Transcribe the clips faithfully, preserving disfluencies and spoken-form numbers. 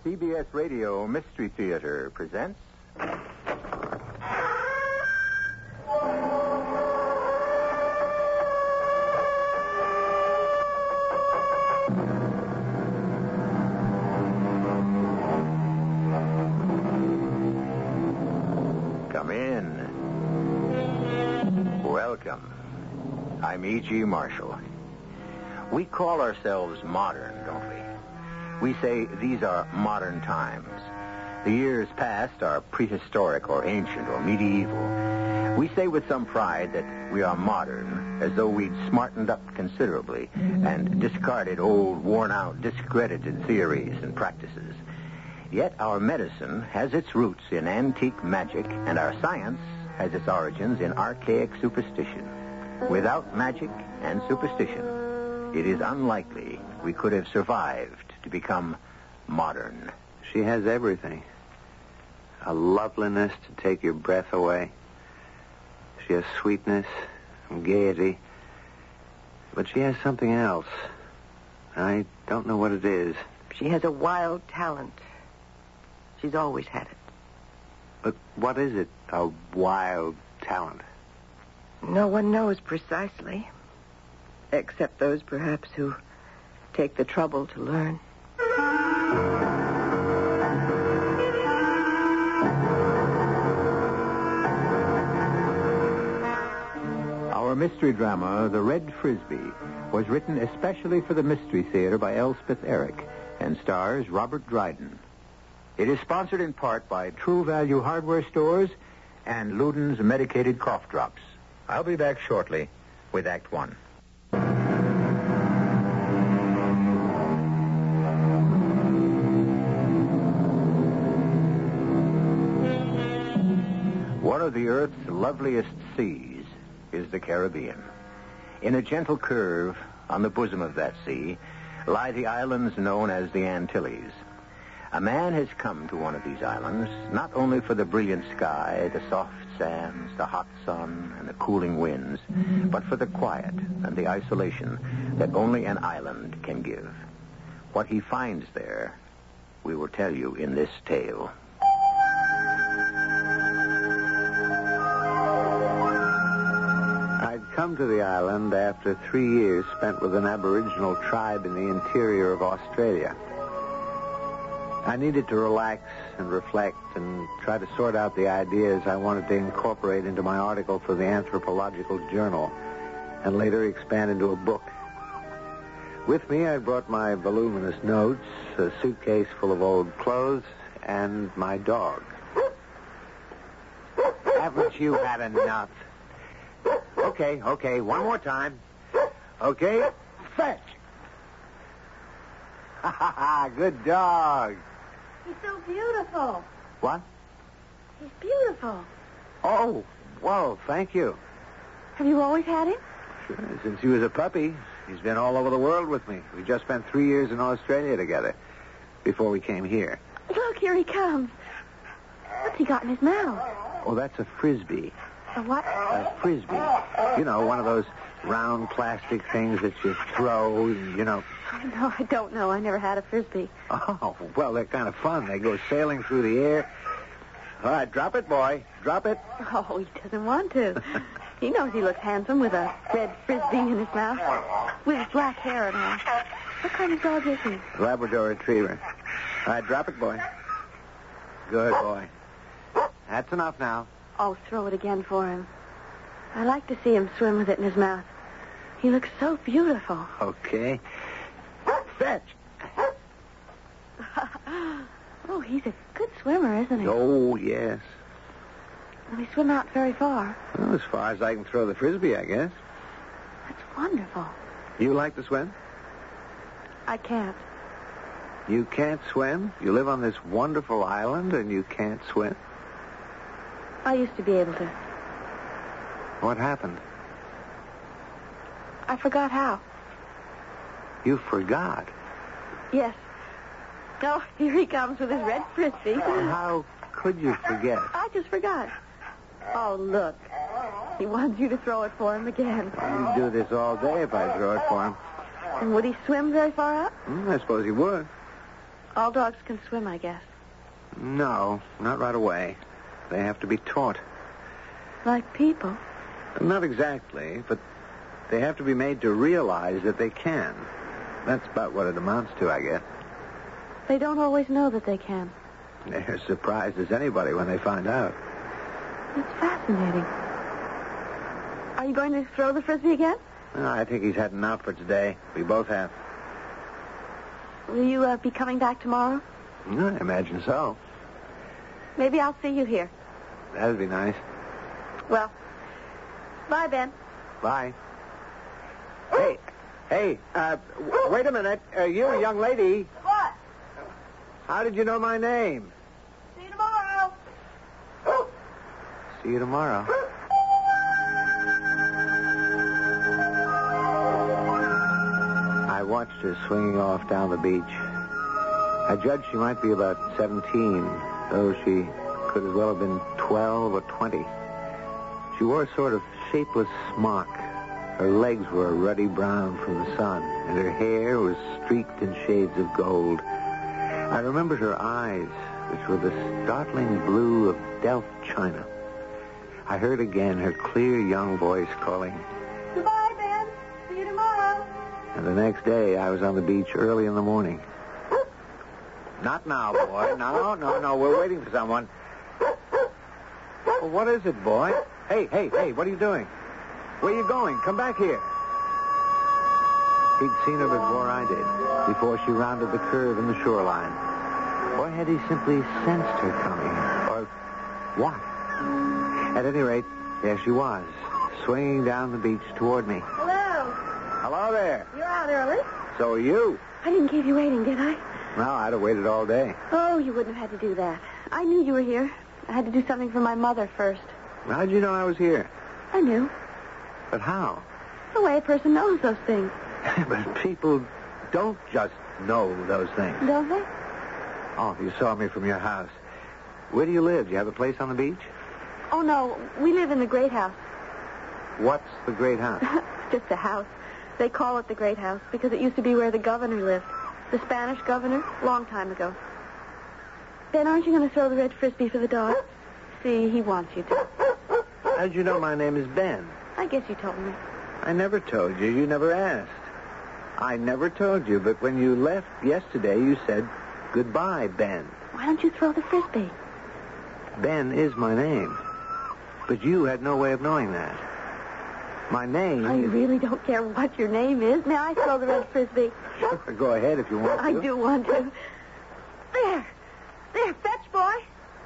C B S Radio Mystery Theater presents... Come in. Welcome. I'm E G. Marshall. We call ourselves modern, don't we? We say these are modern times. The years past are prehistoric or ancient or medieval. We say with some pride that we are modern, as though we'd smartened up considerably and discarded old, worn-out, discredited theories and practices. Yet our medicine has its roots in antique magic, and our science has its origins in archaic superstition. Without magic and superstition, it is unlikely we could have survived to become modern. She has everything. A loveliness to take your breath away. She has sweetness and gaiety. But she has something else. I don't know what it is. She has a wild talent. She's always had it. But what is it, a wild talent? No one knows precisely. Except those, perhaps, who take the trouble to learn. Our mystery drama, The Red Frisbee, was written especially for the Mystery Theater by Elspeth Eric and stars Robert Dryden. It is sponsored in part by True Value Hardware Stores and Luden's Medicated Cough Drops. I'll be back shortly with Act One. One of the Earth's loveliest seas is the Caribbean. In a gentle curve on the bosom of that sea lie the islands known as the Antilles. A man has come to one of these islands not only for the brilliant sky, the soft sands, the hot sun, and the cooling winds, but for the quiet and the isolation that only an island can give. What he finds there, we will tell you in this tale. I'd come to the island after three years spent with an Aboriginal tribe in the interior of Australia. I needed to relax and reflect and try to sort out the ideas I wanted to incorporate into my article for the Anthropological Journal and later expand into a book. With me, I brought my voluminous notes, a suitcase full of old clothes, and my dog. Haven't you had enough? Okay, okay, one more time. Okay, fetch. Ha ha ha, good dog. He's so beautiful. What? He's beautiful. Oh, whoa, thank you. Have you always had him? Sure, since he was a puppy. He's been all over the world with me. We just spent three years in Australia together before we came here. Look, here he comes. What's he got in his mouth? Oh, that's a frisbee. A what? A frisbee. You know, one of those round plastic things that you throw, you know. Oh, no, I don't know. I never had a Frisbee. Oh, well, they're kind of fun. They go sailing through the air. All right, drop it, boy. Drop it. Oh, he doesn't want to. He knows he looks handsome with a red Frisbee in his mouth, with his black hair and all. What kind of dog is he? Labrador Retriever. All right, drop it, boy. Good boy. That's enough now. Oh, throw it again for him. I like to see him swim with it in his mouth. He looks so beautiful. Okay. Fetch. Oh, he's a good swimmer, isn't he? Oh, yes. Will he swim out very far? Well, as far as I can throw the frisbee, I guess. That's wonderful. You like to swim? I can't. You can't swim? You live on this wonderful island and you can't swim? I used to be able to. What happened? I forgot how. You forgot? Yes. Oh, here he comes with his red Frisbee. How could you forget? I just forgot. Oh, look. He wants you to throw it for him again. He'd do this all day if I throw it for him. And would he swim very far out? Hmm, I suppose he would. All dogs can swim, I guess. No, not right away. They have to be taught. Like people. Not exactly, but they have to be made to realize that they can. That's about what it amounts to, I guess. They don't always know that they can. They're as surprised as anybody when they find out. It's fascinating. Are you going to throw the Frisbee again? Well, I think he's had enough for today. We both have. Will you uh, be coming back tomorrow? I imagine so. Maybe I'll see you here. That'd be nice. Well, bye, Ben. Bye. Hey, hey, uh, w- wait a minute. Uh, you, young lady. What? How did you know my name? See you tomorrow. See you tomorrow. I watched her swinging off down the beach. I judged she might be about seventeen, though she could as well have been twelve or twenty. She wore a sort of shapeless smock. Her legs were ruddy brown from the sun, and her hair was streaked in shades of gold. I remembered her eyes, which were the startling blue of Delft china. I heard again her clear young voice calling, Goodbye, Ben. See you tomorrow. and the next day I was on the beach early in the morning. Not now, boy. No, no, no. We're waiting for someone. Well, what is it, boy? Hey, hey, hey, what are you doing? Where are you going? Come back here. He'd seen her before I did, before she rounded the curve in the shoreline. Or had he simply sensed her coming? Or what? At any rate, there she was, swinging down the beach toward me. Hello. Hello there. You're out early? So are you. I didn't keep you waiting, did I? Well, I'd have waited all day. Oh, you wouldn't have had to do that. I knew you were here. I had to do something for my mother first. How'd you know I was here? I knew. But how? The way a person knows those things, But people don't just know those things. don't they? Oh, you saw me from your house. Where do you live? Do you have a place on the beach? Oh, no. We live in the Great House. What's the Great House? It's just a house. They call it the Great House because it used to be where the governor lived. The Spanish governor, long time ago. Ben, aren't you going to throw the red Frisbee for the dog? See, he wants you to. How'd you know my name is Ben? I guess you told me. I never told you. You never asked. I never told you, but when you left yesterday, you said, goodbye, Ben. Why don't you throw the Frisbee? Ben is my name. But you had no way of knowing that. My name I is... really don't care what your name is. May I throw the red Frisbee? Sure, go ahead if you want to. I do want to. There. There, fetch, boy.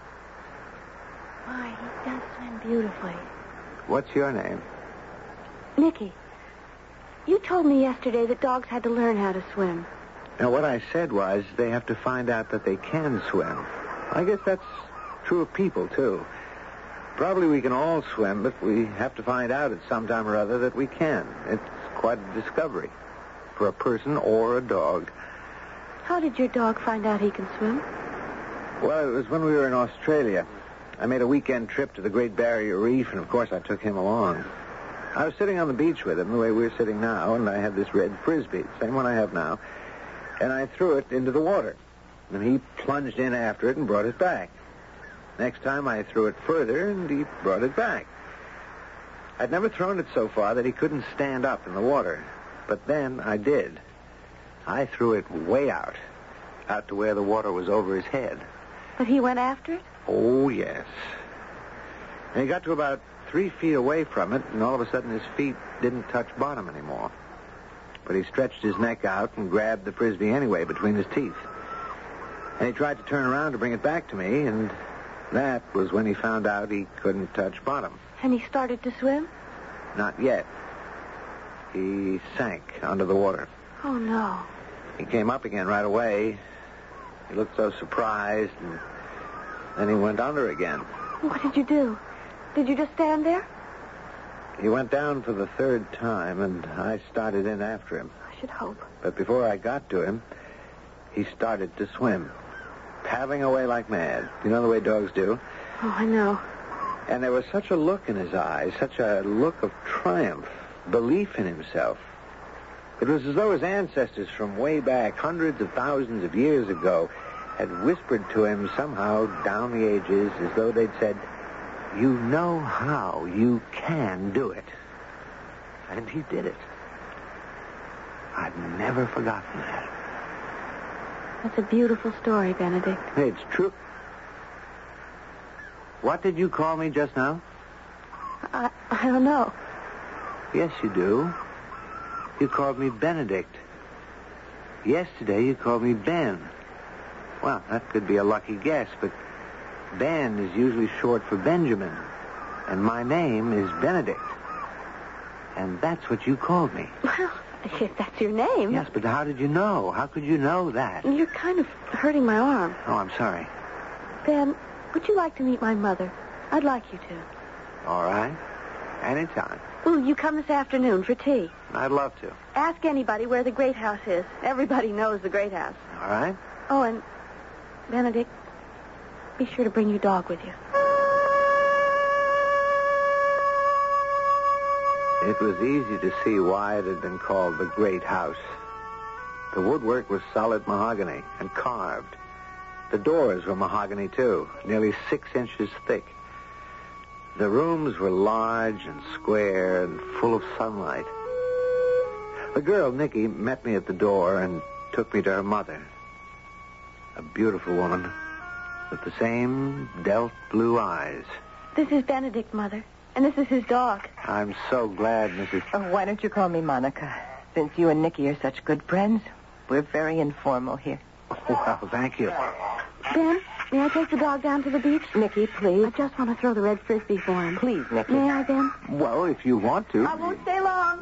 Why, he does swim beautifully. What's your name? Nicky, you told me yesterday that dogs had to learn how to swim. Now, what I said was they have to find out that they can swim. I guess that's true of people, too. Probably we can all swim, but we have to find out at some time or other that we can. It's quite a discovery for a person or a dog. How did your dog find out he can swim? Well, it was when we were in Australia. I made a weekend trip to the Great Barrier Reef, and of course I took him along. I was sitting on the beach with him, the way we're sitting now, and I had this red Frisbee, same one I have now, and I threw it into the water. And he plunged in after it and brought it back. Next time I threw it further, and he brought it back. I'd never thrown it so far that he couldn't stand up in the water. But then I did. I threw it way out, out to where the water was over his head. But he went after it? Oh, yes. And he got to about three feet away from it, and all of a sudden his feet didn't touch bottom anymore. But he stretched his neck out and grabbed the Frisbee anyway between his teeth. And he tried to turn around to bring it back to me, and that was when he found out he couldn't touch bottom. And he started to swim? Not yet. He sank under the water. Oh, no. He came up again right away. He looked so surprised, and then he went under again. What did you do? Did you just stand there? He went down for the third time, and I started in after him. I should hope. But before I got to him, he started to swim, paddling away like mad. You know the way dogs do? Oh, I know. And there was such a look in his eyes, such a look of triumph, belief in himself. It was as though his ancestors from way back, hundreds of thousands of years ago, had whispered to him somehow down the ages as though they'd said, "You know how. You can do it." And he did it. I've never forgotten that. That's a beautiful story, Benedict. It's true. What did you call me just now? I, I don't know. Yes, you do. You called me Benedict. Yesterday, you called me Ben. Well, that could be a lucky guess, but Ben is usually short for Benjamin, and my name is Benedict. And that's what you called me. Well, if that's your name. Yes, but how did you know? How could you know that? You're kind of hurting my arm. Oh, I'm sorry. Ben, would you like to meet my mother? I'd like you to. All right. Anytime. Will you come this afternoon for tea? I'd love to. Ask anybody where the Great House is. Everybody knows the Great House. All right. Oh, and Benedict, be sure to bring your dog with you. It was easy to see why it had been called the Great House. The woodwork was solid mahogany and carved. The doors were mahogany, too, nearly six inches thick. The rooms were large and square and full of sunlight. The girl, Nikki, met me at the door and took me to her mother. A beautiful woman with the same Delft blue eyes. This is Benedict, Mother, and this is his dog. I'm so glad, Missus Oh, why don't you call me Monica? Since you and Nicky are such good friends, we're very informal here. Well, thank you. Ben, may I take the dog down to the beach? Nicky, please. I just want to throw the red frisbee for him. Please, Nicky. May I, Ben? Well, if you want to. I won't stay long.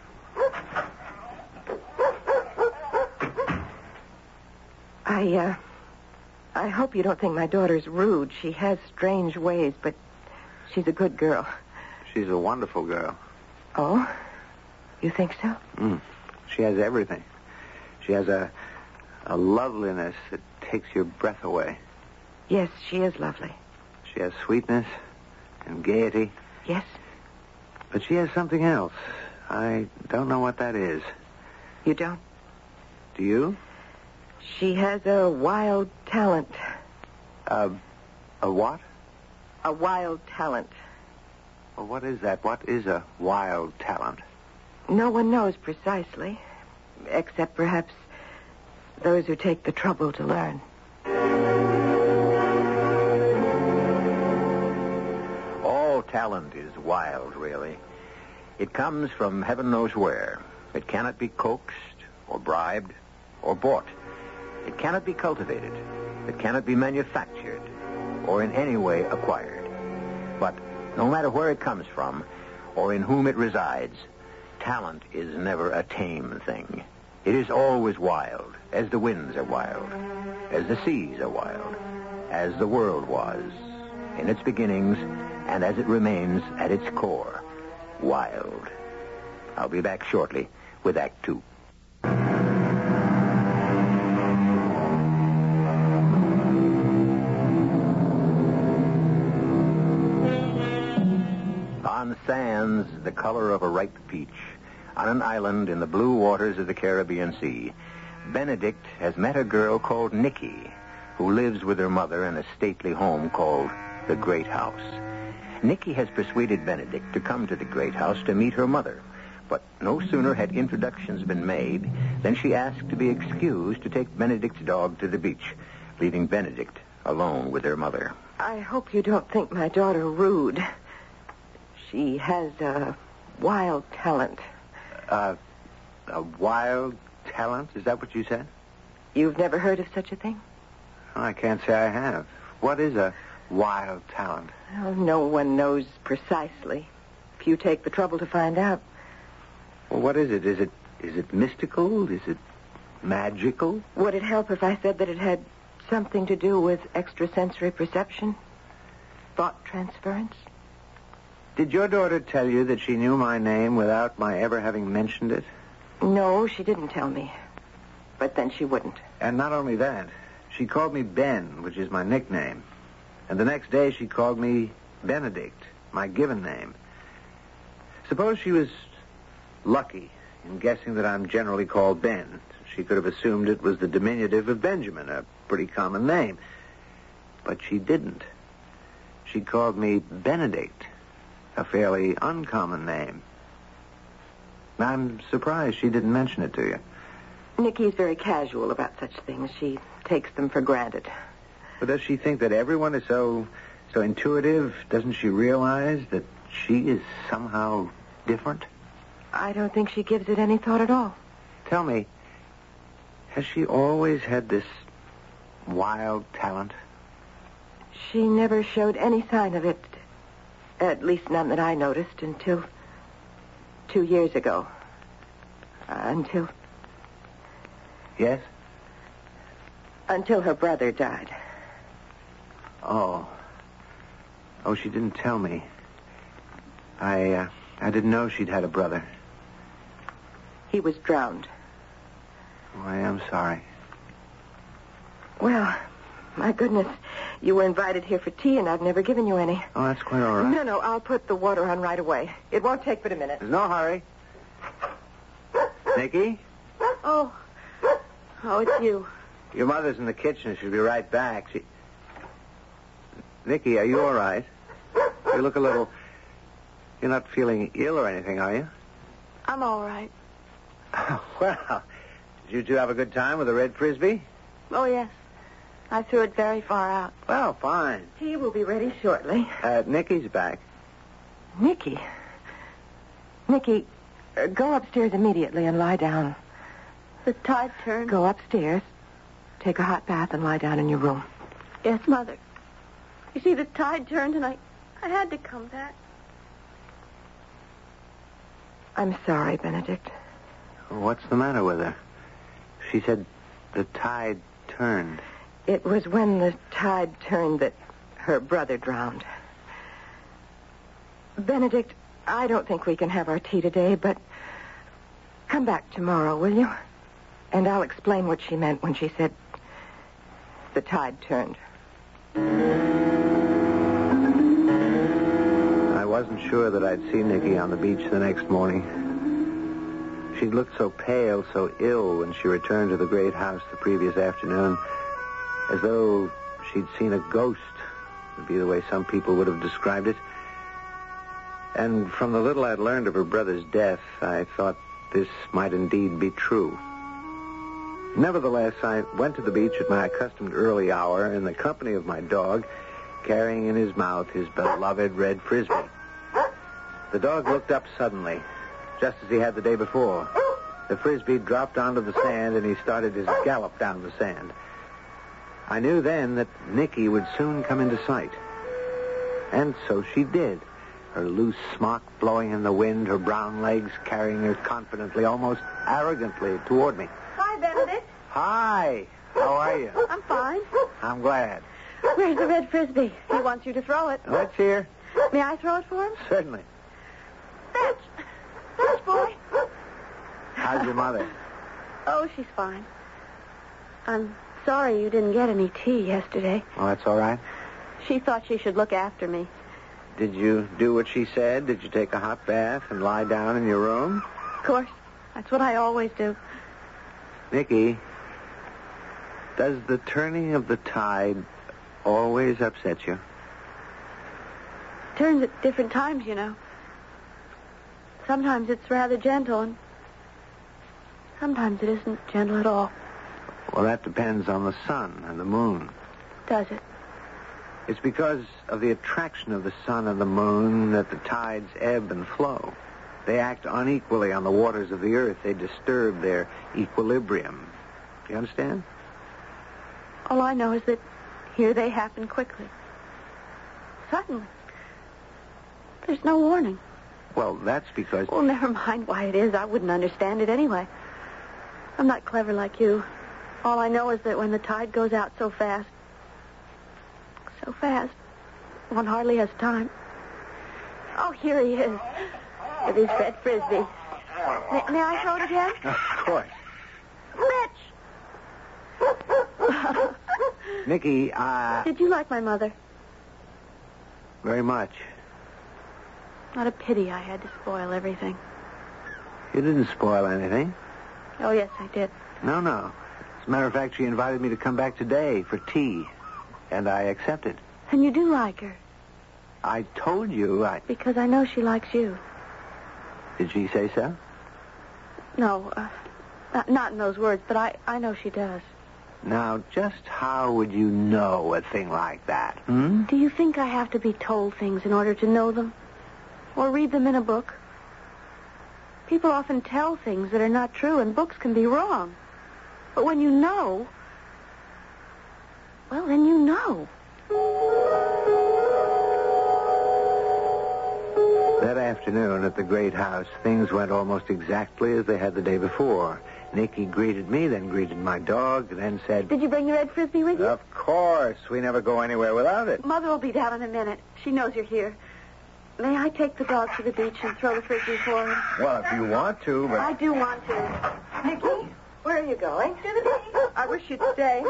I, uh, I hope you don't think my daughter's rude. She has strange ways, but she's a good girl. She's a wonderful girl. Oh? You think so? Mm. She has everything. She has a, a loveliness that takes your breath away. Yes, she is lovely. She has sweetness and gaiety. Yes? But she has something else. I don't know what that is. You don't? Do you? She has a wild talent. Uh, a what? A wild talent. Well, what is that? What is a wild talent? No one knows precisely, except perhaps those who take the trouble to learn. All talent is wild, really. It comes from heaven knows where. It cannot be coaxed or bribed or bought. It cannot be cultivated. It cannot be manufactured or in any way acquired. But no matter where it comes from or in whom it resides, talent is never a tame thing. It is always wild, as the winds are wild, as the seas are wild, as the world was in its beginnings and as it remains at its core, wild. I'll be back shortly with Act Two. On sands the color of a ripe peach, on an island in the blue waters of the Caribbean Sea, Benedict has met a girl called Nikki, who lives with her mother in a stately home called the Great House. Nikki has persuaded Benedict to come to the Great House to meet her mother, but no sooner had introductions been made than she asked to be excused to take Benedict's dog to the beach, leaving Benedict alone with her mother. I hope you don't think my daughter rude. She has a wild talent. Uh, a wild talent? Is that what you said? You've never heard of such a thing? Oh, I can't say I have. What is a wild talent? Well, no one knows precisely. If you take the trouble to find out. Well, what is it? Is it is it mystical? Is it magical? Would it help if I said that it had something to do with extrasensory perception? Thought transference? Did your daughter tell you that she knew my name without my ever having mentioned it? No, she didn't tell me. But then she wouldn't. And not only that, she called me Ben, which is my nickname. And the next day she called me Benedict, my given name. Suppose she was lucky in guessing that I'm generally called Ben. She could have assumed it was the diminutive of Benjamin, a pretty common name. But she didn't. She called me Benedict, a fairly uncommon name. I'm surprised she didn't mention it to you. Nikki's very casual about such things. She takes them for granted. But does she think that everyone is so so intuitive? Doesn't she realize that she is somehow different? I don't think she gives it any thought at all. Tell me, has she always had this wild talent? She never showed any sign of it. At least none that I noticed until two years ago. Uh, until... Yes? Until her brother died. Oh. Oh, she didn't tell me. I, uh, I didn't know she'd had a brother. He was drowned. Oh, I am sorry. Well, my goodness. You were invited here for tea, and I've never given you any. Oh, that's quite all right. No, no, I'll put the water on right away. It won't take but a minute. There's no hurry. Nicky? Oh. Oh, it's you. Your mother's in the kitchen. She'll be right back. She... Nicky, are you all right? You look a little... You're not feeling ill or anything, are you? I'm all right. Well, did you two have a good time with the red Frisbee? Oh, yes. I threw it very far out. Well, fine. Tea will be ready shortly. Uh, Nicky's back. Nicky? Nicky, uh, go upstairs immediately and lie down. The tide turned. Go upstairs, take a hot bath, and lie down in your room. Yes, Mother. You see, the tide turned, and I, I had to come back. I'm sorry, Benedict. What's the matter with her? She said the tide turned. It was when the tide turned that her brother drowned. Benedict, I don't think we can have our tea today, but come back tomorrow, will you? And I'll explain what she meant when she said the tide turned. I wasn't sure that I'd see Nicky on the beach the next morning. She'd looked so pale, so ill when she returned to the great house the previous afternoon, as though she'd seen a ghost, would be the way some people would have described it. And from the little I'd learned of her brother's death, I thought this might indeed be true. Nevertheless, I went to the beach at my accustomed early hour in the company of my dog, carrying in his mouth his beloved red Frisbee. The dog looked up suddenly, just as he had the day before. The Frisbee dropped onto the sand, and he started his gallop down the sand. I knew then that Nicky would soon come into sight. And so she did, her loose smock blowing in the wind, her brown legs carrying her confidently, almost arrogantly, toward me. Hi, Benedict. Hi. How are you? I'm fine. I'm glad. Where's the red Frisbee? He wants you to throw it. Let's hear. May I throw it for him? Certainly. Fetch. Fetch, boy. How's your mother? Oh, she's fine. I'm sorry you didn't get any tea yesterday. Oh, that's all right. She thought she should look after me. Did you do what she said? Did you take a hot bath and lie down in your room? Of course. That's what I always do. Nicky, does the turning of the tide always upset you? Turns at different times, you know. Sometimes it's rather gentle, and sometimes it isn't gentle at all. Well, that depends on the sun and the moon. Does it? It's because of the attraction of the sun and the moon that the tides ebb and flow. They act unequally on the waters of the earth. They disturb their equilibrium. Do you understand? All I know is that here they happen quickly. Suddenly. There's no warning. Well, that's because... Well, never mind why it is. I wouldn't understand it anyway. I'm not clever like you. All I know is that when the tide goes out so fast, so fast, one hardly has time. Oh, here he is, with his red Frisbee. May, may I throw it again? Of course. Fetch! Nicky, uh... Did you like my mother? Very much. What a pity I had to spoil everything. You didn't spoil anything. Oh, yes, I did. No, no. As a matter of fact, she invited me to come back today for tea, and I accepted. And you do like her. I told you I... Because I know she likes you. Did she say so? No, uh, not, not in those words, but I, I know she does. Now, just how would you know a thing like that, hmm? Do you think I have to be told things in order to know them? Or read them in a book? People often tell things that are not true, and books can be wrong. But when you know, well, then you know. That afternoon at the great house, things went almost exactly as they had the day before. Nicky greeted me, then greeted my dog, then said... Did you bring the red Frisbee with you? Of course. We never go anywhere without it. Mother will be down in a minute. She knows you're here. May I take the dog to the beach and throw the Frisbee for him? Well, if you want to, but... I do want to. Nicky, where are you going? To the beach. I wish you'd stay.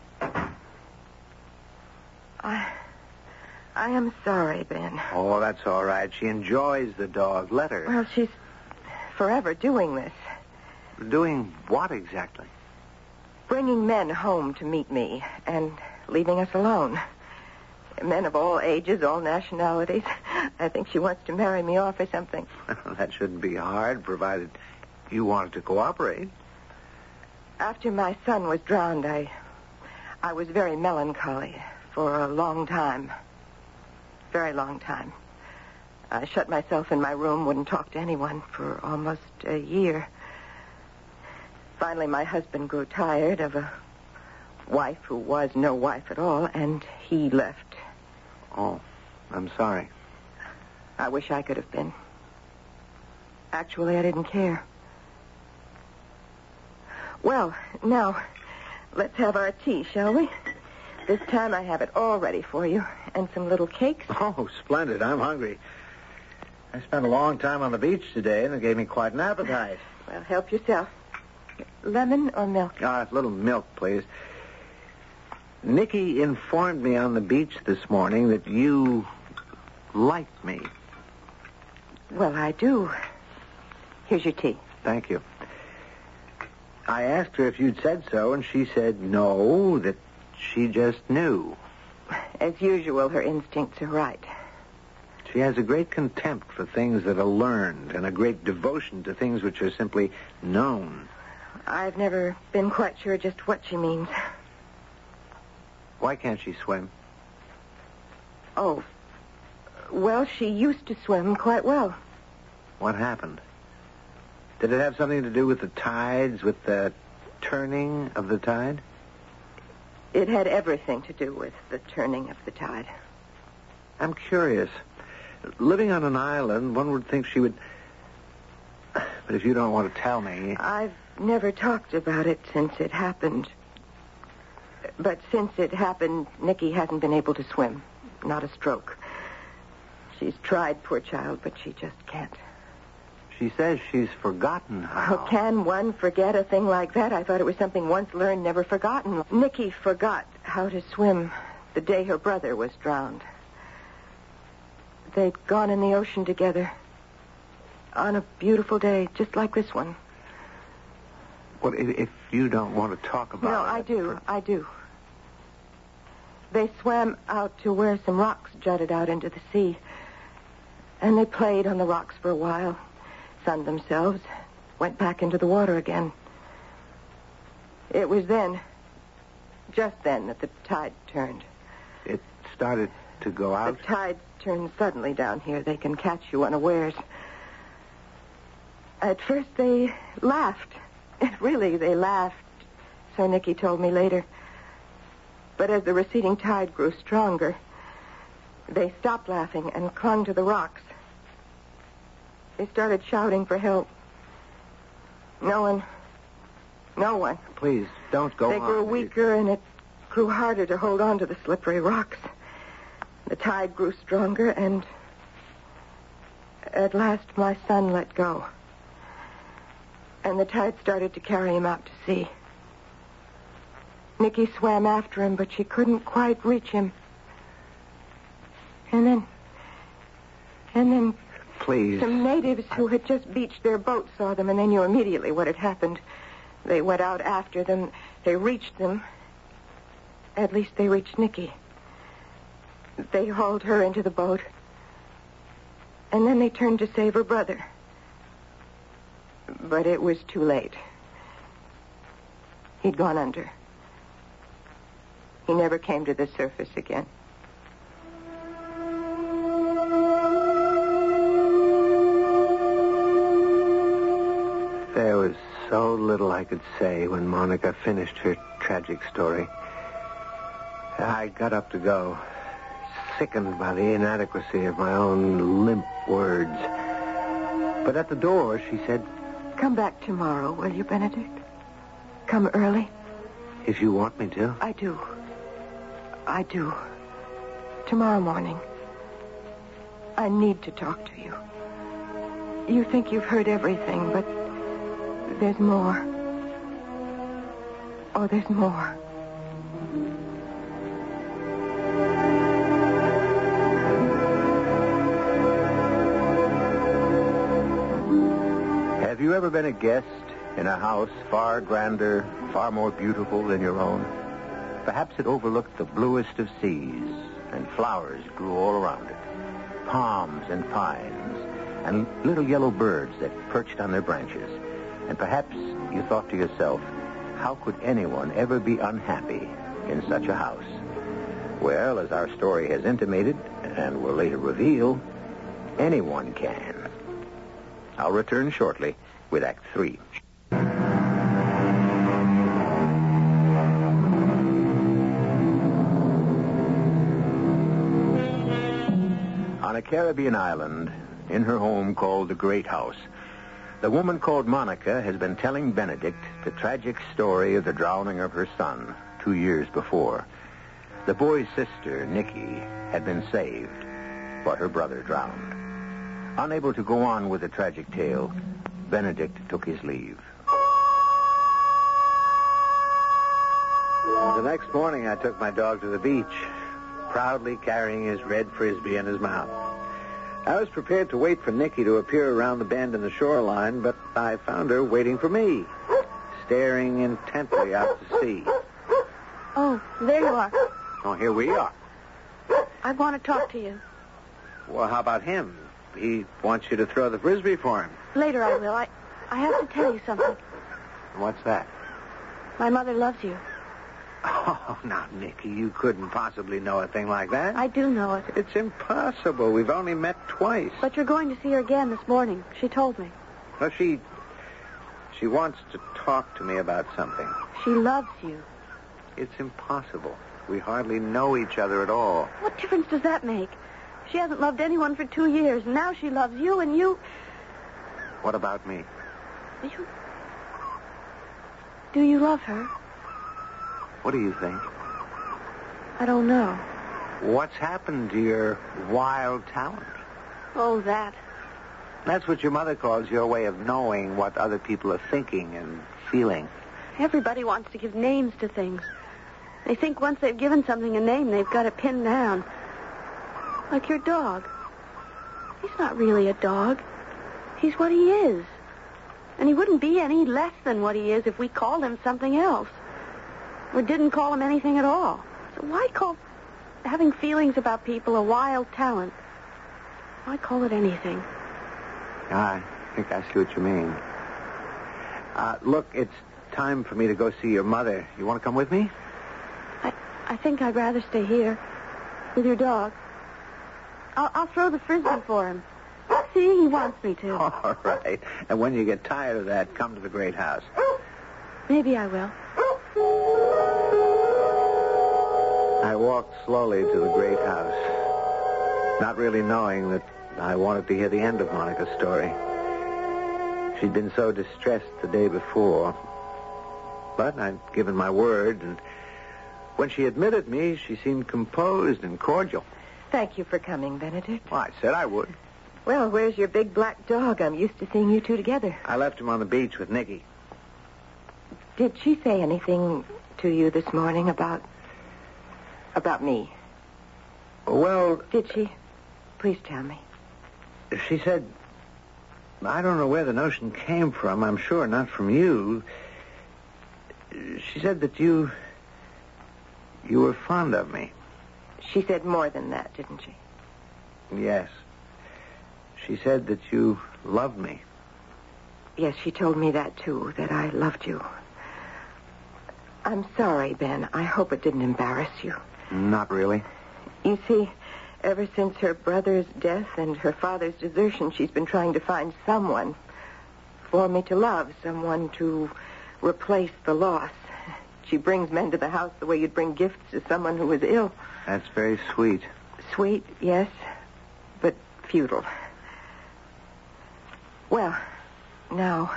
I... I am sorry, Ben. Oh, that's all right. She enjoys the dog. Let her. Well, she's forever doing this. Doing what exactly? Bringing men home to meet me and leaving us alone. Men of all ages, all nationalities. I think she wants to marry me off or something. That shouldn't be hard, provided you wanted to cooperate. After my son was drowned, I, I was very melancholy for a long time. Very long time. I shut myself in my room, wouldn't talk to anyone for almost a year. Finally, my husband grew tired of a wife who was no wife at all, and he left. Oh, I'm sorry. I wish I could have been. Actually, I didn't care. Well, now, let's have our tea, shall we? This time I have it all ready for you, and some little cakes. Oh, splendid. I'm hungry. I spent a long time on the beach today, and it gave me quite an appetite. Well, help yourself. Lemon or milk? Ah, a little milk, please. Nicky informed me on the beach this morning that you liked me. Well, I do. Here's your tea. Thank you. I asked her if you'd said so, and she said no, that she just knew. As usual, her instincts are right. She has a great contempt for things that are learned and a great devotion to things which are simply known. I've never been quite sure just what she means. Why can't she swim? Oh, well, she used to swim quite well. What happened? Did it have something to do with the tides, with the turning of the tide? It had everything to do with the turning of the tide. I'm curious. Living on an island, one would think she would... But if you don't want to tell me... I've never talked about it since it happened. But since it happened, Nicky hasn't been able to swim. Not a stroke. She's tried, poor child, but she just can't. She says she's forgotten how. How can one forget a thing like that? I thought it was something once learned, never forgotten. Nicky forgot how to swim the day her brother was drowned. They'd gone in the ocean together on a beautiful day, just like this one. Well, if, if you don't want to talk about no, it... No, I do. I do. They swam out to where some rocks jutted out into the sea. And they played on the rocks for a while, sunned themselves, went back into the water again. It was then, just then, that the tide turned. It started to go out? The tide turns suddenly down here. They can catch you unawares. At first, they laughed. Really, they laughed, so Nicky told me later. But as the receding tide grew stronger, they stopped laughing and clung to the rocks. They started shouting for help. No one, no one. Please, don't go they on. They grew weaker, and it grew harder to hold on to the slippery rocks. The tide grew stronger, and at last my son let go. And the tide started to carry him out to sea. Nicky swam after him, but she couldn't quite reach him. And then... And then please. Some natives who had just beached their boat saw them, and they knew immediately what had happened. They went out after them. They reached them. At least they reached Nikki. They hauled her into the boat. And then they turned to save her brother. But it was too late. He'd gone under. He never came to the surface again. There was so little I could say when Monica finished her tragic story. I got up to go, sickened by the inadequacy of my own limp words. But at the door, she said, "Come back tomorrow, will you, Benedict? Come early." "If you want me to." I do. I do. Tomorrow morning. I need to talk to you. You think you've heard everything, but there's more. Oh, there's more. Have you ever been a guest in a house far grander, far more beautiful than your own? Perhaps it overlooked the bluest of seas, and flowers grew all around it. Palms and pines, and little yellow birds that perched on their branches. And perhaps you thought to yourself, how could anyone ever be unhappy in such a house? Well, as our story has intimated, and will later reveal, anyone can. I'll return shortly with Act Three. On a Caribbean island, in her home called the Great House, the woman called Monica has been telling Benedict the tragic story of the drowning of her son two years before. The boy's sister, Nikki, had been saved, but her brother drowned. Unable to go on with the tragic tale, Benedict took his leave. The next morning, I took my dog to the beach, proudly carrying his red Frisbee in his mouth. I was prepared to wait for Nikki to appear around the bend in the shoreline, but I found her waiting for me, staring intently out to sea. Oh, there you are. Oh, here we are. I want to talk to you. Well, how about him? He wants you to throw the Frisbee for him. Later I will. I, I have to tell you something. What's that? My mother loves you. Oh, now, Nikki, you couldn't possibly know a thing like that. I do know it. It's impossible. We've only met twice. But you're going to see her again this morning. She told me. Well, she... She wants to talk to me about something. She loves you. It's impossible. We hardly know each other at all. What difference does that make? She hasn't loved anyone for two years, and now she loves you, and you... What about me? You... Do you love her? What do you think? I don't know. What's happened to your wild talent? Oh, that. That's what your mother calls your way of knowing what other people are thinking and feeling. Everybody wants to give names to things. They think once they've given something a name, they've got it pinned down. Like your dog. He's not really a dog. He's what he is. And he wouldn't be any less than what he is if we called him something else. Or didn't call him anything at all. So why call having feelings about people a wild talent? Why call it anything? I think I see what you mean. Uh, look, it's time for me to go see your mother. You want to come with me? I, I think I'd rather stay here with your dog. I'll, I'll throw the Frisbee for him. See, he wants me to. All right. And when you get tired of that, come to the Great House. Maybe I will. I walked slowly to the Great House, not really knowing that I wanted to hear the end of Monica's story. She'd been so distressed the day before. But I'd given my word, and when she admitted me, she seemed composed and cordial. Thank you for coming, Benedict. Well, I said I would. Well, where's your big black dog? I'm used to seeing you two together. I left him on the beach with Nikki. Did she say anything to you this morning about... about me? Well... Did she? Please tell me. She said, I don't know where the notion came from. I'm sure not from you. She said that you... you were fond of me. She said more than that, didn't she? Yes. She said that you loved me. Yes, she told me that, too, that I loved you. I'm sorry, Ben. I hope it didn't embarrass you. Not really. You see, ever since her brother's death and her father's desertion, she's been trying to find someone for me to love, someone to replace the loss. She brings men to the house the way you'd bring gifts to someone who was ill. That's very sweet. Sweet, yes, but futile. Well, now,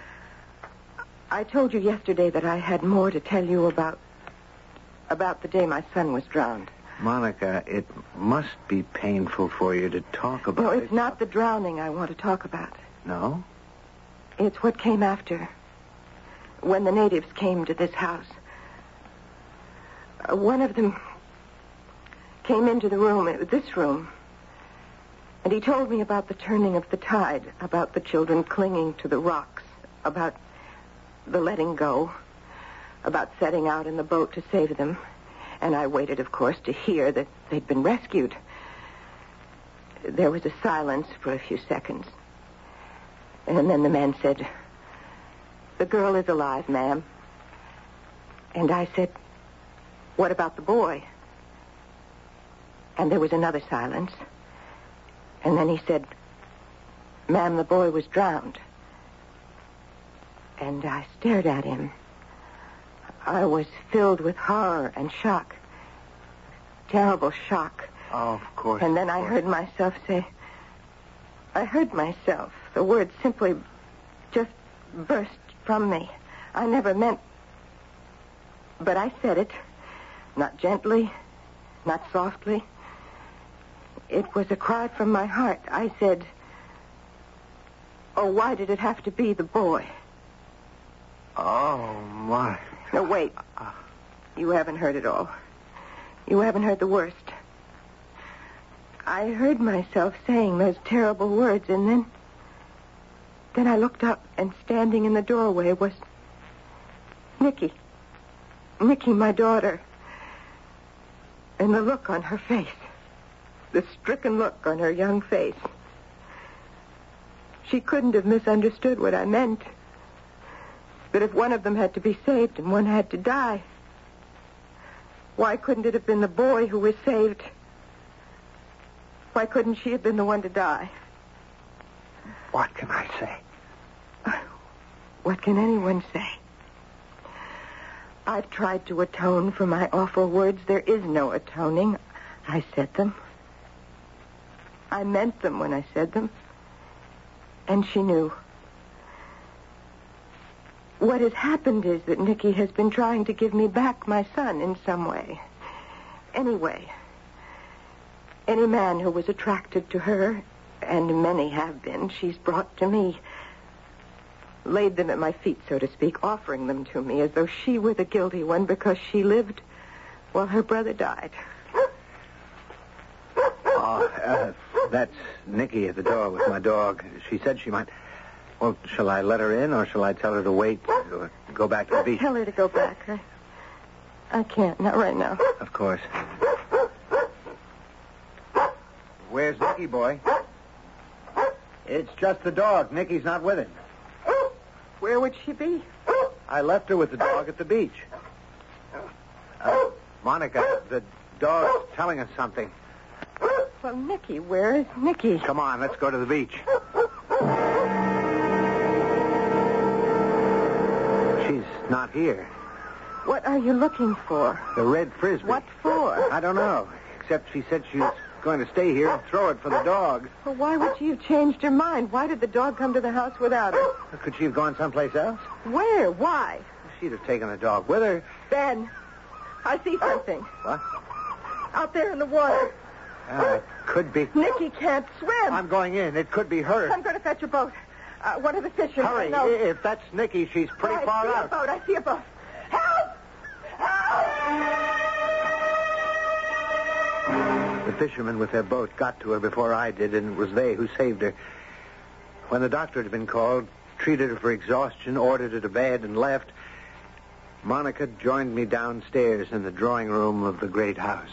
I told you yesterday that I had more to tell you about about the day my son was drowned. Monica, it must be painful for you to talk about No, it. it's not the drowning I want to talk about. No? It's what came after. When the natives came to this house. Uh, one of them came into the room, it was this room, and he told me about the turning of the tide, about the children clinging to the rocks, about the letting go, about setting out in the boat to save them. And I waited, of course, to hear that they'd been rescued. There was a silence for a few seconds. And then the man said, "The girl is alive, ma'am." And I said, "What about the boy?" And there was another silence. And then he said, "Ma'am, the boy was drowned." And I stared at him. I was filled with horror and shock. Terrible shock. Oh, of course. And then I heard myself say, I heard myself. The words simply just burst from me. I never meant... But I said it. Not gently, not softly. It was a cry from my heart. I said, "Oh, why did it have to be the boy?" Oh, my... No, wait. You haven't heard it all. You haven't heard the worst. I heard myself saying those terrible words, and then... Then I looked up, and standing in the doorway was... Nicky. Nicky, my daughter. And the look on her face. The stricken look on her young face. She couldn't have misunderstood what I meant. That if one of them had to be saved and one had to die, why couldn't it have been the boy who was saved? Why couldn't she have been the one to die? What can I say? What can anyone say? I've tried to atone for my awful words. There is no atoning. I said them. I meant them when I said them. And she knew. What has happened is that Nicky has been trying to give me back my son in some way. Anyway, any man who was attracted to her, and many have been, she's brought to me. Laid them at my feet, so to speak, offering them to me as though she were the guilty one because she lived while her brother died. Oh, uh, that's Nicky at the door with my dog. She said she might... Well, shall I let her in, or shall I tell her to wait or go back to the beach? Tell her to go back. I, I can't, not right now. Of course. Where's Nicky, boy? It's just the dog. Nicky's not with him. Where would she be? I left her with the dog at the beach. Uh, Monica, the dog's telling us something. Well, Nicky, where is Nicky? Come on, let's go to the beach. She's not here. What are you looking for? The red frisbee. What for? I don't know. Except she said she was going to stay here and throw it for the dog. Well, why would she have changed her mind? Why did the dog come to the house without her? Could she have gone someplace else? Where? Why? She'd have taken the dog with her. Ben, I see something. What? Out there in the water. Uh, it could be. Nicky can't swim. I'm going in. It could be her. I'm going to fetch a boat. Uh, one of the fishermen. Hurry. No. If that's Nicky, she's pretty oh, far I see out. a boat. I see a boat. Help! Help! The The fishermen with their boat got to her before I did, and it was they who saved her. When the doctor had been called, treated her for exhaustion, ordered her to bed, and left, Monica joined me downstairs in the drawing room of the great house.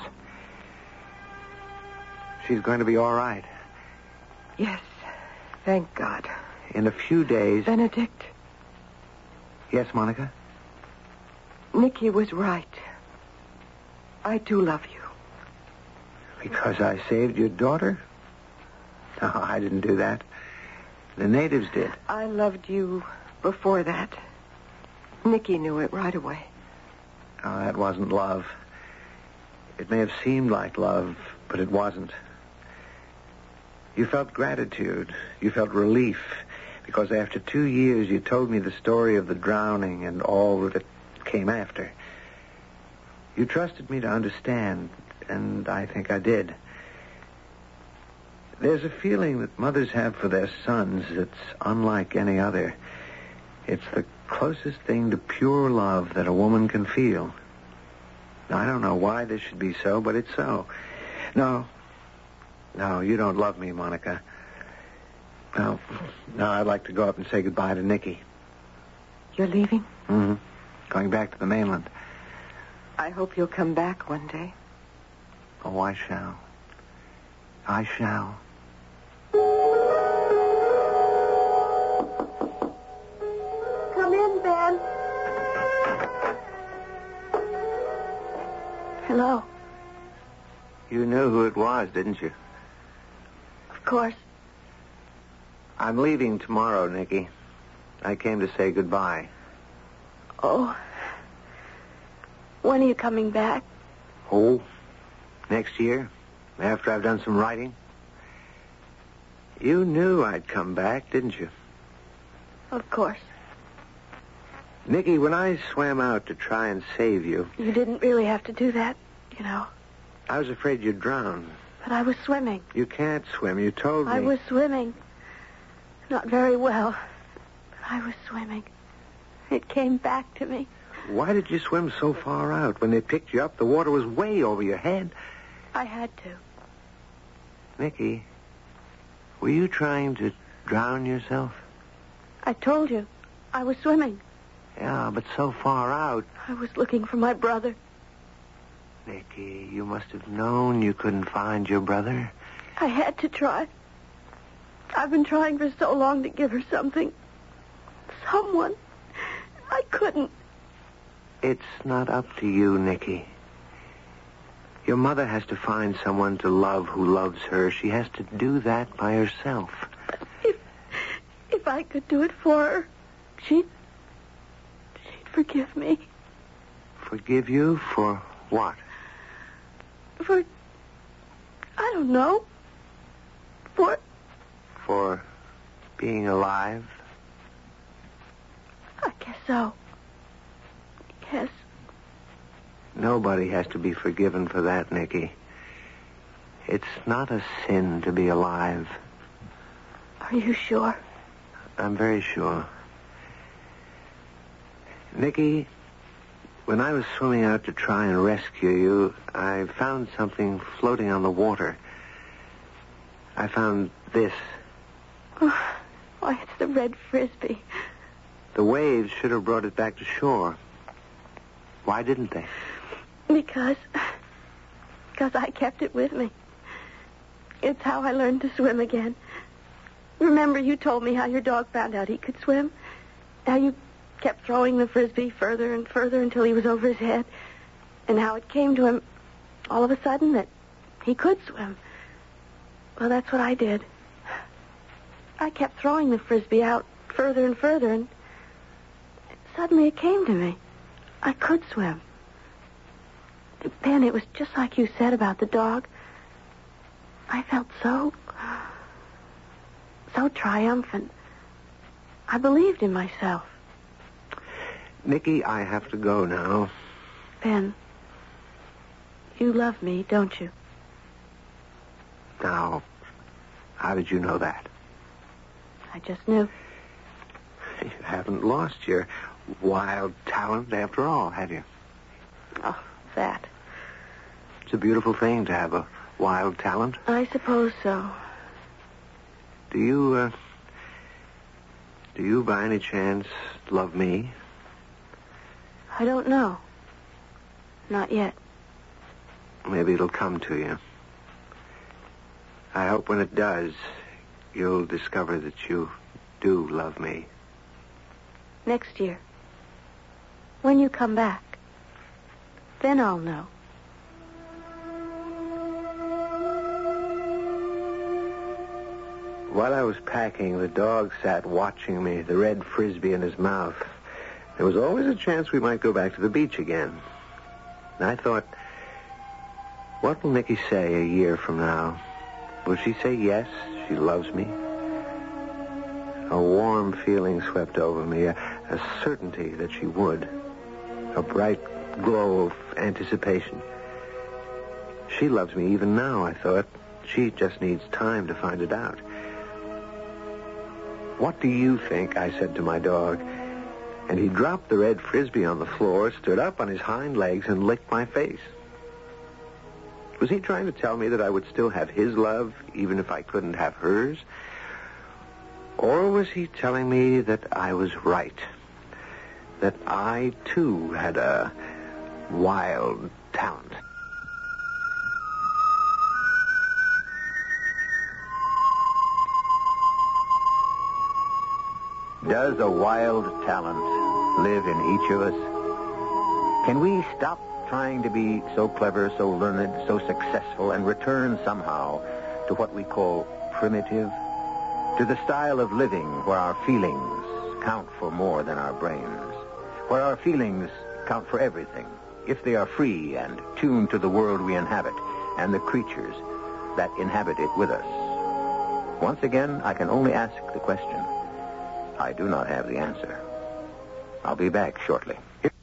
She's going to be all right. Yes, thank God. In a few days... Benedict. Yes, Monica? Nicky was right. I do love you. Because I saved your daughter? No, I didn't do that. The natives did. I loved you before that. Nicky knew it right away. Oh, that wasn't love. It may have seemed like love, but it wasn't. You felt gratitude. You felt relief. Because after two years, you told me the story of the drowning and all that it came after. You trusted me to understand, and I think I did. There's a feeling that mothers have for their sons that's unlike any other. It's the closest thing to pure love that a woman can feel. Now, I don't know why this should be so, but it's so. No, no, you don't love me, Monica. No, no, I'd like to go up and say goodbye to Nicky. You're leaving? Mm-hmm. Going back to the mainland. I hope you'll come back one day. Oh, I shall. I shall. Come in, Ben. Hello. You knew who it was, didn't you? Of course. I'm leaving tomorrow, Nicky. I came to say goodbye. Oh. When are you coming back? Oh, next year, after I've done some writing. You knew I'd come back, didn't you? Of course. Nicky, when I swam out to try and save you... You didn't really have to do that, you know. I was afraid you'd drown. But I was swimming. You can't swim. You told me. I was swimming. Not very well. But I was swimming. It came back to me. Why did you swim so far out? When they picked you up, the water was way over your head. I had to. Nicky, were you trying to drown yourself? I told you. I was swimming. Yeah, but so far out. I was looking for my brother. Nicky, you must have known you couldn't find your brother. I had to try. I've been trying for so long to give her something. Someone. I couldn't. It's not up to you, Nicky. Your mother has to find someone to love who loves her. She has to do that by herself. If, if I could do it for her, she'd, she'd forgive me. Forgive you for what? For, I don't know. For... For being alive? I guess so. Yes. Nobody has to be forgiven for that, Nicky. It's not a sin to be alive. Are you sure? I'm very sure. Nicky, when I was swimming out to try and rescue you, I found something floating on the water. I found this. Oh, why, it's the red Frisbee. The waves should have brought it back to shore. Why didn't they? Because... Because I kept it with me. It's how I learned to swim again. Remember you told me how your dog found out he could swim? How you kept throwing the Frisbee further and further until he was over his head? And how it came to him all of a sudden that he could swim. Well, that's what I did. I kept throwing the Frisbee out further and further, and suddenly it came to me. I could swim. Ben, it was just like you said about the dog. I felt so... so triumphant. I believed in myself. Nicky, I have to go now. Ben, you love me, don't you? Now, how did you know that? I just knew. You haven't lost your wild talent after all, have you? Oh, that. It's a beautiful thing to have a wild talent? I suppose so. Do you, uh, do you by any chance love me? I don't know. Not yet. Maybe it'll come to you. I hope when it does, you'll discover that you do love me. Next year. When you come back. Then I'll know. While I was packing, the dog sat watching me, the red Frisbee in his mouth. There was always a chance we might go back to the beach again. And I thought, what will Nicky say a year from now? Will she say yes, she loves me? A warm feeling swept over me, a, a certainty that she would. A bright glow of anticipation. She loves me even now, I thought. She just needs time to find it out. What do you think? I said to my dog. And he dropped the red Frisbee on the floor, stood up on his hind legs, and licked my face. Was he trying to tell me that I would still have his love, even if I couldn't have hers? Or was he telling me that I was right? That I, too, had a wild talent? Does a wild talent live in each of us? Can we stop trying to be so clever, so learned, so successful, and return somehow to what we call primitive? To the style of living where our feelings count for more than our brains? Where our feelings count for everything, if they are free and tuned to the world we inhabit and the creatures that inhabit it with us? Once again, I can only ask the question. I do not have the answer. I'll be back shortly.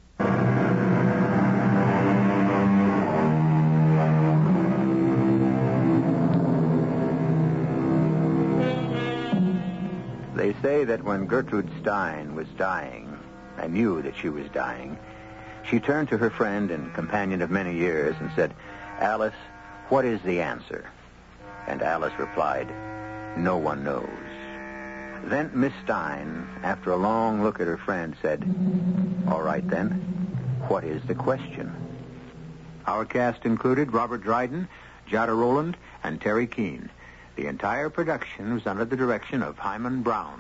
They say that when Gertrude Stein was dying, and knew that she was dying, she turned to her friend and companion of many years and said, "Alice, what is the answer?" And Alice replied, "No one knows." Then Miss Stein, after a long look at her friend, said, "All right, then, what is the question?" Our cast included Robert Dryden, Jada Rowland, and Terry Keane. The entire production was under the direction of Hyman Brown.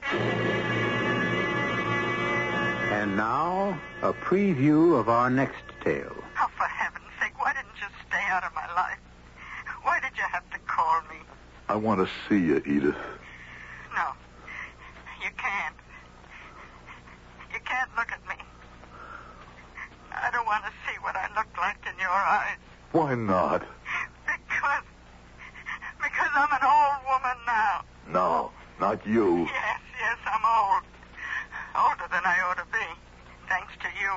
And now, a preview of our next tale. Oh, for heaven's sake, why didn't you stay out of my life? Why did you have to call me? I want to see you, Edith. No, you can't. You can't look at me. I don't want to see what I look like in your eyes. Why not? Because... Because I'm an old woman now. No, not you. Yes, yes, I'm old. Older than I ought to be, thanks to you.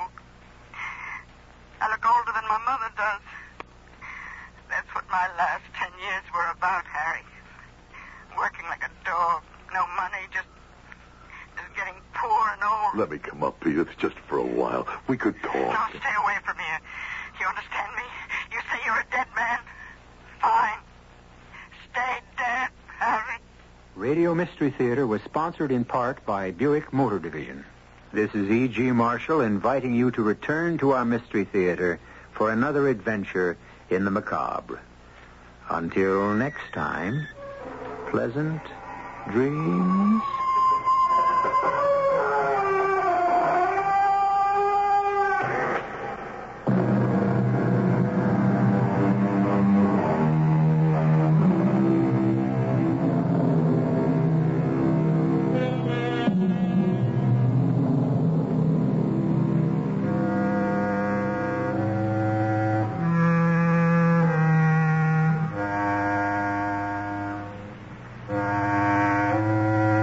I look older than my mother does. That's what my last ten years were about, Harry. Working like a dog. No money, just, just getting poor and old. Let me come up, Edith, just for a while. We could talk. No, stay away from here. You understand me? You say you're a dead man? Fine. Stay dead, Harry. Radio Mystery Theater was sponsored in part by Buick Motor Division. This is E G. Marshall inviting you to return to our Mystery Theater for another adventure in the macabre. Until next time, pleasant dreams.